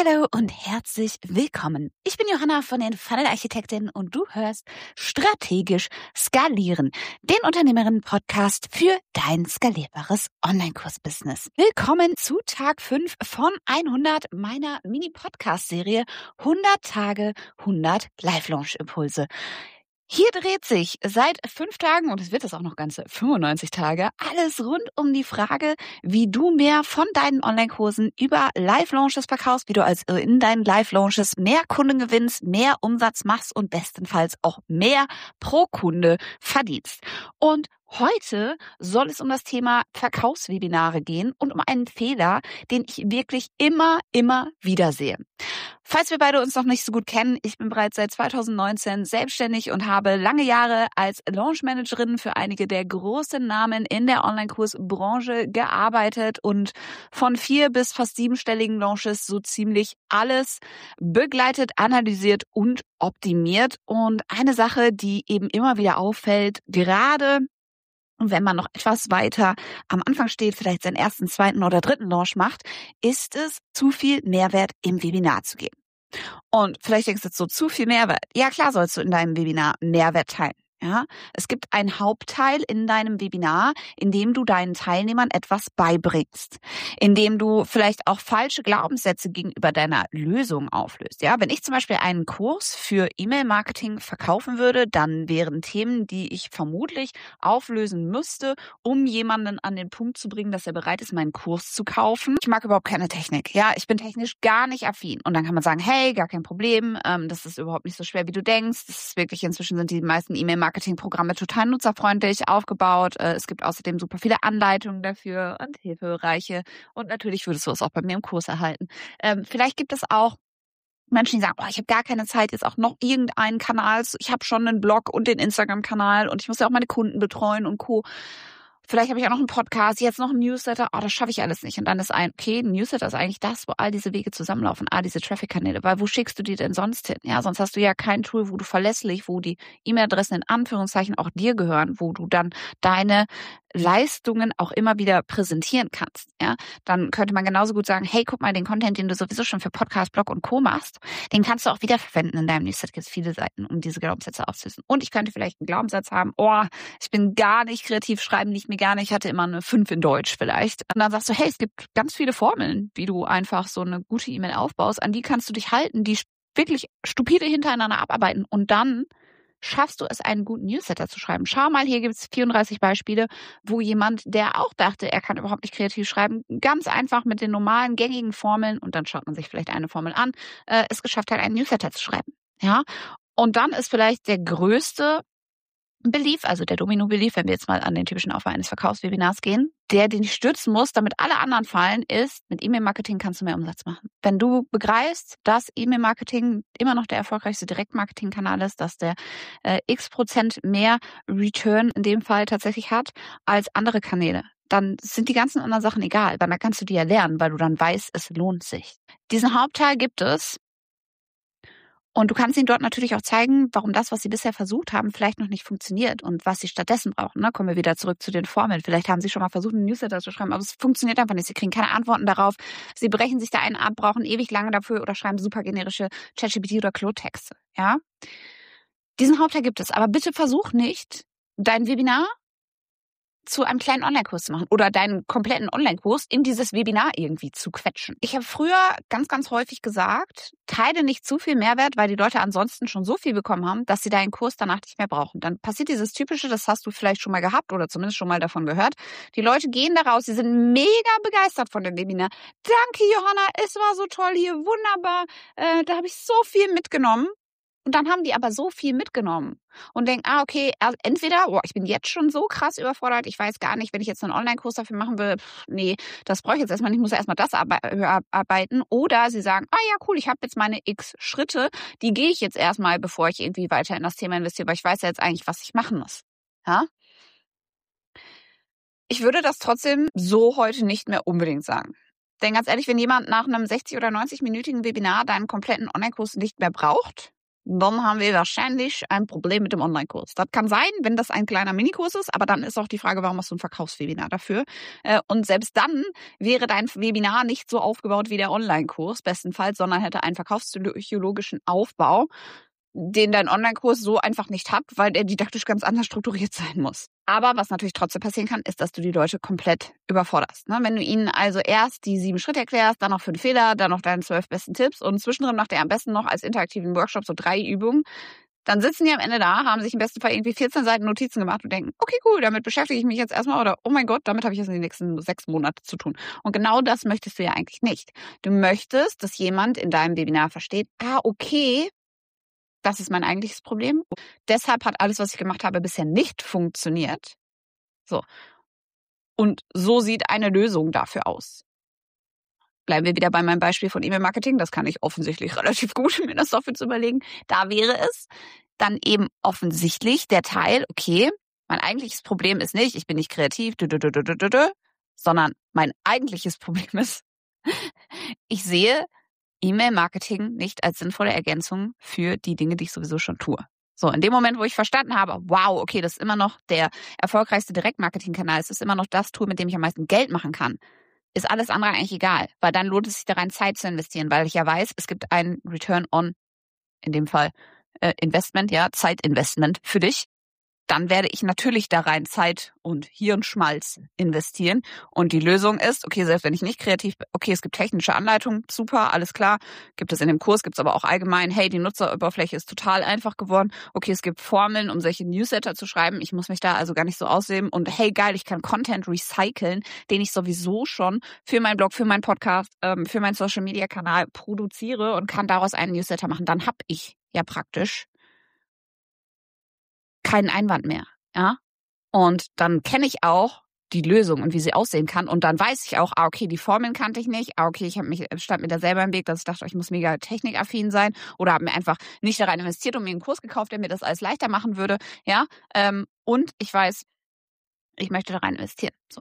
Hallo und herzlich willkommen. Ich bin Johanna von den Funnel Architektinnen und du hörst Strategisch Skalieren, den Unternehmerinnen-Podcast für dein skalierbares Online-Kurs-Business. Willkommen zu Tag 5 von 100 meiner Mini-Podcast-Serie 100 Tage, 100 Live-Launch-Impulse. Hier dreht sich seit 5 Tagen, und es wird es auch noch ganze 95 Tage, alles rund um die Frage, wie du mehr von deinen Online-Kursen über Live-Launches verkaufst, wie du also in deinen Live-Launches mehr Kunden gewinnst, mehr Umsatz machst und bestenfalls auch mehr pro Kunde verdienst. Und heute soll es um das Thema Verkaufswebinare gehen und um einen Fehler, den ich wirklich immer wieder sehe. Falls wir beide uns noch nicht so gut kennen, ich bin bereits seit 2019 selbstständig und habe lange Jahre als Launch-Managerin für einige der großen Namen in der Online-Kurs-Branche gearbeitet und von 4 bis fast 7-stelligen Launches so ziemlich alles begleitet, analysiert und optimiert. Und eine Sache, die eben immer wieder auffällt, gerade und wenn man noch etwas weiter am Anfang steht, vielleicht seinen ersten, zweiten oder dritten Launch macht, ist es zu viel Mehrwert im Webinar zu geben. Und vielleicht denkst du jetzt so, zu viel Mehrwert. Ja, klar sollst du in deinem Webinar Mehrwert teilen. Ja, es gibt einen Hauptteil in deinem Webinar, in dem du deinen Teilnehmern etwas beibringst, in dem du vielleicht auch falsche Glaubenssätze gegenüber deiner Lösung auflöst. Ja, wenn ich zum Beispiel einen Kurs für E-Mail-Marketing verkaufen würde, dann wären Themen, die ich vermutlich auflösen müsste, um jemanden an den Punkt zu bringen, dass er bereit ist, meinen Kurs zu kaufen. Ich mag überhaupt keine Technik. Ja, ich bin technisch gar nicht affin. Und dann kann man sagen, hey, gar kein Problem, das ist überhaupt nicht so schwer, wie du denkst. Das ist wirklich, inzwischen sind die meisten E-Mail-Marketing-Programme total nutzerfreundlich aufgebaut. Es gibt außerdem super viele Anleitungen dafür und Hilfebereiche. Und natürlich würdest du es auch bei mir im Kurs erhalten. Vielleicht gibt es auch Menschen, die sagen, ich habe gar keine Zeit, jetzt auch noch irgendeinen Kanal. Ich habe schon einen Blog und den Instagram-Kanal und ich muss ja auch meine Kunden betreuen und Co. Vielleicht habe ich auch noch einen Podcast, jetzt noch einen Newsletter. Das schaffe ich alles nicht. Und dann ist ein Newsletter ist eigentlich das, wo all diese Wege zusammenlaufen, diese Traffic-Kanäle. Weil wo schickst du die denn sonst hin? Ja, sonst hast du ja kein Tool, wo du verlässlich, wo die E-Mail-Adressen in Anführungszeichen auch dir gehören, wo du dann deine Leistungen auch immer wieder präsentieren kannst. Ja, dann könnte man genauso gut sagen, hey, guck mal, den Content, den du sowieso schon für Podcast, Blog und Co. machst, den kannst du auch wiederverwenden in deinem Newsletter. Gibt es viele Seiten, um diese Glaubenssätze aufzulösen. Und ich könnte vielleicht einen Glaubenssatz haben, ich bin gar nicht kreativ, schreiben liegt mir gar nicht, ich hatte immer eine 5 in Deutsch vielleicht. Und dann sagst du, hey, es gibt ganz viele Formeln, wie du einfach so eine gute E-Mail aufbaust, an die kannst du dich halten, die wirklich stupide hintereinander abarbeiten und dann schaffst du es, einen guten Newsletter zu schreiben. Schau mal, hier gibt es 34 Beispiele, wo jemand, der auch dachte, er kann überhaupt nicht kreativ schreiben, ganz einfach mit den normalen, gängigen Formeln, und dann schaut man sich vielleicht eine Formel an, es geschafft hat, einen Newsletter zu schreiben. Ja, und dann ist vielleicht der größte Belief, also der Domino-Belief, wenn wir jetzt mal an den typischen Aufbau eines Verkaufswebinars gehen, den ich stützen muss, damit alle anderen fallen, ist, mit E-Mail-Marketing kannst du mehr Umsatz machen. Wenn du begreifst, dass E-Mail-Marketing immer noch der erfolgreichste Direktmarketing-Kanal ist, dass der x% mehr Return in dem Fall tatsächlich hat als andere Kanäle, dann sind die ganzen anderen Sachen egal, weil dann kannst du die ja lernen, weil du dann weißt, es lohnt sich. Diesen Hauptteil gibt es. Und du kannst ihnen dort natürlich auch zeigen, warum das, was sie bisher versucht haben, vielleicht noch nicht funktioniert und was sie stattdessen brauchen. Ne? Kommen wir wieder zurück zu den Formeln. Vielleicht haben sie schon mal versucht, einen Newsletter zu schreiben, aber es funktioniert einfach nicht. Sie kriegen keine Antworten darauf. Sie brechen sich da einen ab, brauchen ewig lange dafür oder schreiben super generische ChatGPT oder Claude-Texte. Ja? Diesen Hauptteil gibt es. Aber bitte versuch nicht, dein Webinar zu einem kleinen Online-Kurs zu machen oder deinen kompletten Online-Kurs in dieses Webinar irgendwie zu quetschen. Ich habe früher ganz häufig gesagt, teile nicht zu viel Mehrwert, weil die Leute ansonsten schon so viel bekommen haben, dass sie deinen Kurs danach nicht mehr brauchen. Dann passiert dieses Typische, das hast du vielleicht schon mal gehabt oder zumindest schon mal davon gehört. Die Leute gehen da raus, sie sind mega begeistert von dem Webinar. Danke, Johanna, es war so toll hier, wunderbar. Da habe ich so viel mitgenommen. Und dann haben die aber so viel mitgenommen und denken, okay, entweder, ich bin jetzt schon so krass überfordert, ich weiß gar nicht, wenn ich jetzt einen Online-Kurs dafür machen will, nee, das brauche ich jetzt erstmal nicht, ich muss erstmal das arbeiten. Oder sie sagen, ja cool, ich habe jetzt meine x Schritte, die gehe ich jetzt erstmal, bevor ich irgendwie weiter in das Thema investiere, weil ich weiß ja jetzt eigentlich, was ich machen muss. Ja? Ich würde das trotzdem so heute nicht mehr unbedingt sagen. Denn ganz ehrlich, wenn jemand nach einem 60- oder 90-minütigen Webinar deinen kompletten Online-Kurs nicht mehr braucht, dann haben wir wahrscheinlich ein Problem mit dem Online-Kurs. Das kann sein, wenn das ein kleiner Minikurs ist, aber dann ist auch die Frage, warum hast du ein Verkaufswebinar dafür? Und selbst dann wäre dein Webinar nicht so aufgebaut wie der Online-Kurs, bestenfalls, sondern hätte einen verkaufspsychologischen Aufbau, den dein Online-Kurs so einfach nicht hat, weil der didaktisch ganz anders strukturiert sein muss. Aber was natürlich trotzdem passieren kann, ist, dass du die Leute komplett überforderst. Wenn du ihnen also erst die 7 Schritte erklärst, dann noch 5 Fehler, dann noch deine 12 besten Tipps und zwischendrin macht er am besten noch als interaktiven Workshop so 3 Übungen, dann sitzen die am Ende da, haben sich im besten Fall irgendwie 14 Seiten Notizen gemacht und denken, okay, cool, damit beschäftige ich mich jetzt erstmal oder oh mein Gott, damit habe ich jetzt in den nächsten 6 Monate zu tun. Und genau das möchtest du ja eigentlich nicht. Du möchtest, dass jemand in deinem Webinar versteht, okay, das ist mein eigentliches Problem. Deshalb hat alles, was ich gemacht habe, bisher nicht funktioniert. So. Und so sieht eine Lösung dafür aus. Bleiben wir wieder bei meinem Beispiel von E-Mail-Marketing. Das kann ich offensichtlich relativ gut, mir das dafür zu überlegen. Da wäre es dann eben offensichtlich der Teil, okay, mein eigentliches Problem ist nicht, ich bin nicht kreativ, sondern mein eigentliches Problem ist, ich sehe E-Mail-Marketing nicht als sinnvolle Ergänzung für die Dinge, die ich sowieso schon tue. So, in dem Moment, wo ich verstanden habe, wow, okay, das ist immer noch der erfolgreichste Direktmarketing-Kanal, es ist immer noch das Tool, mit dem ich am meisten Geld machen kann, ist alles andere eigentlich egal, weil dann lohnt es sich da rein, Zeit zu investieren, weil ich ja weiß, es gibt einen Return on, in dem Fall Investment, ja, Zeitinvestment für dich. Dann werde ich natürlich da rein Zeit und Hirnschmalz investieren. Und die Lösung ist, okay, selbst wenn ich nicht kreativ bin, okay, es gibt technische Anleitungen, super, alles klar. Gibt es in dem Kurs, gibt es aber auch allgemein, hey, die Nutzeroberfläche ist total einfach geworden. Okay, es gibt Formeln, um solche Newsletter zu schreiben. Ich muss mich da also gar nicht so aussehen. Und hey, geil, ich kann Content recyceln, den ich sowieso schon für meinen Blog, für meinen Podcast, für meinen Social-Media-Kanal produziere und kann daraus einen Newsletter machen. Dann habe ich ja praktisch keinen Einwand mehr, ja. Und dann kenne ich auch die Lösung und wie sie aussehen kann. Und dann weiß ich auch, okay, die Formeln kannte ich nicht. Okay, stand mir da selber im Weg, dass ich dachte, ich muss mega technikaffin sein oder habe mir einfach nicht da rein investiert und mir einen Kurs gekauft, der mir das alles leichter machen würde, ja. Und ich weiß, ich möchte da rein investieren. So.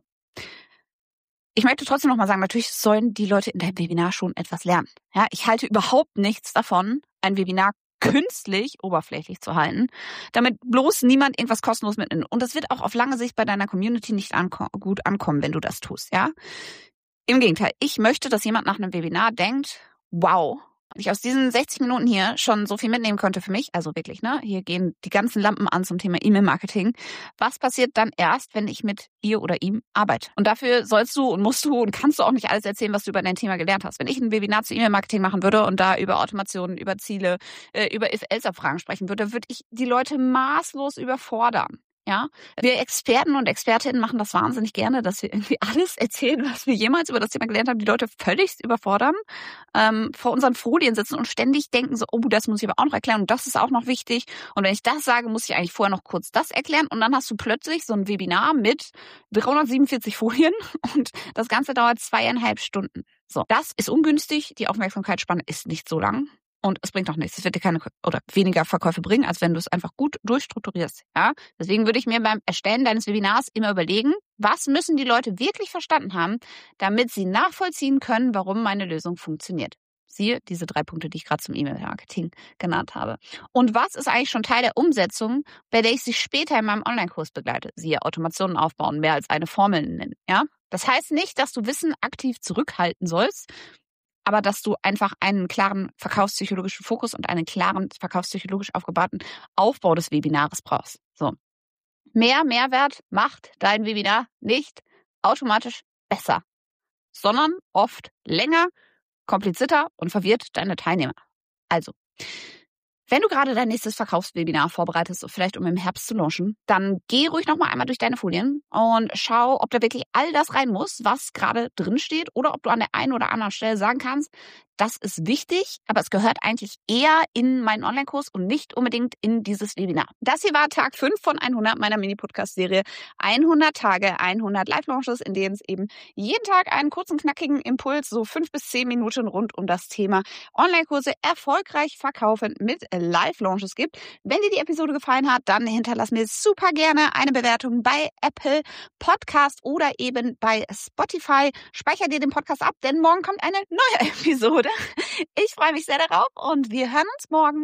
Ich möchte trotzdem noch mal sagen, natürlich sollen die Leute in deinem Webinar schon etwas lernen. Ja, ich halte überhaupt nichts davon, ein Webinar künstlich oberflächlich zu halten, damit bloß niemand irgendwas kostenlos mitnimmt. Und das wird auch auf lange Sicht bei deiner Community nicht gut ankommen, wenn du das tust, ja? Im Gegenteil, ich möchte, dass jemand nach einem Webinar denkt, wow, ich aus diesen 60 Minuten hier schon so viel mitnehmen konnte für mich, also wirklich, ne? Hier gehen die ganzen Lampen an zum Thema E-Mail-Marketing. Was passiert dann erst, wenn ich mit ihr oder ihm arbeite? Und dafür sollst du und musst du und kannst du auch nicht alles erzählen, was du über dein Thema gelernt hast. Wenn ich ein Webinar zu E-Mail-Marketing machen würde und da über Automationen, über Ziele, über If-Else-Abfragen sprechen würde, würde ich die Leute maßlos überfordern. Ja, wir Experten und Expertinnen machen das wahnsinnig gerne, dass wir irgendwie alles erzählen, was wir jemals über das Thema gelernt haben, die Leute völlig überfordern, vor unseren Folien sitzen und ständig denken so, oh, das muss ich aber auch noch erklären und das ist auch noch wichtig. Und wenn ich das sage, muss ich eigentlich vorher noch kurz das erklären und dann hast du plötzlich so ein Webinar mit 347 Folien und das Ganze dauert 2,5 Stunden. So, das ist ungünstig, die Aufmerksamkeitsspanne ist nicht so lang. Und es bringt auch nichts. Es wird dir keine oder weniger Verkäufe bringen, als wenn du es einfach gut durchstrukturierst. Ja? Deswegen würde ich mir beim Erstellen deines Webinars immer überlegen, was müssen die Leute wirklich verstanden haben, damit sie nachvollziehen können, warum meine Lösung funktioniert. Siehe diese 3 Punkte, die ich gerade zum E-Mail-Marketing genannt habe. Und was ist eigentlich schon Teil der Umsetzung, bei der ich sie später in meinem Online-Kurs begleite? Siehe Automationen aufbauen, mehr als eine Formel nennen. Ja? Das heißt nicht, dass du Wissen aktiv zurückhalten sollst, aber dass du einfach einen klaren verkaufspsychologischen Fokus und einen klaren verkaufspsychologisch aufgebauten Aufbau des Webinars brauchst. So. Mehr Mehrwert macht dein Webinar nicht automatisch besser, sondern oft länger, komplizierter und verwirrt deine Teilnehmer. Also, wenn du gerade dein nächstes Verkaufswebinar vorbereitest, vielleicht um im Herbst zu launchen, dann geh ruhig noch mal einmal durch deine Folien und schau, ob da wirklich all das rein muss, was gerade drin steht, oder ob du an der einen oder anderen Stelle sagen kannst, das ist wichtig, aber es gehört eigentlich eher in meinen Online-Kurs und nicht unbedingt in dieses Webinar. Das hier war Tag 5 von 100 meiner Mini-Podcast-Serie 100 Tage, 100 Live-Launches, in denen es eben jeden Tag einen kurzen, knackigen Impuls, so 5 bis 10 Minuten rund um das Thema Online-Kurse erfolgreich verkaufen mit Live-Launches gibt. Wenn dir die Episode gefallen hat, dann hinterlass mir super gerne eine Bewertung bei Apple Podcast oder eben bei Spotify. Speicher dir den Podcast ab, denn morgen kommt eine neue Episode. Ich freue mich sehr darauf und wir hören uns morgen.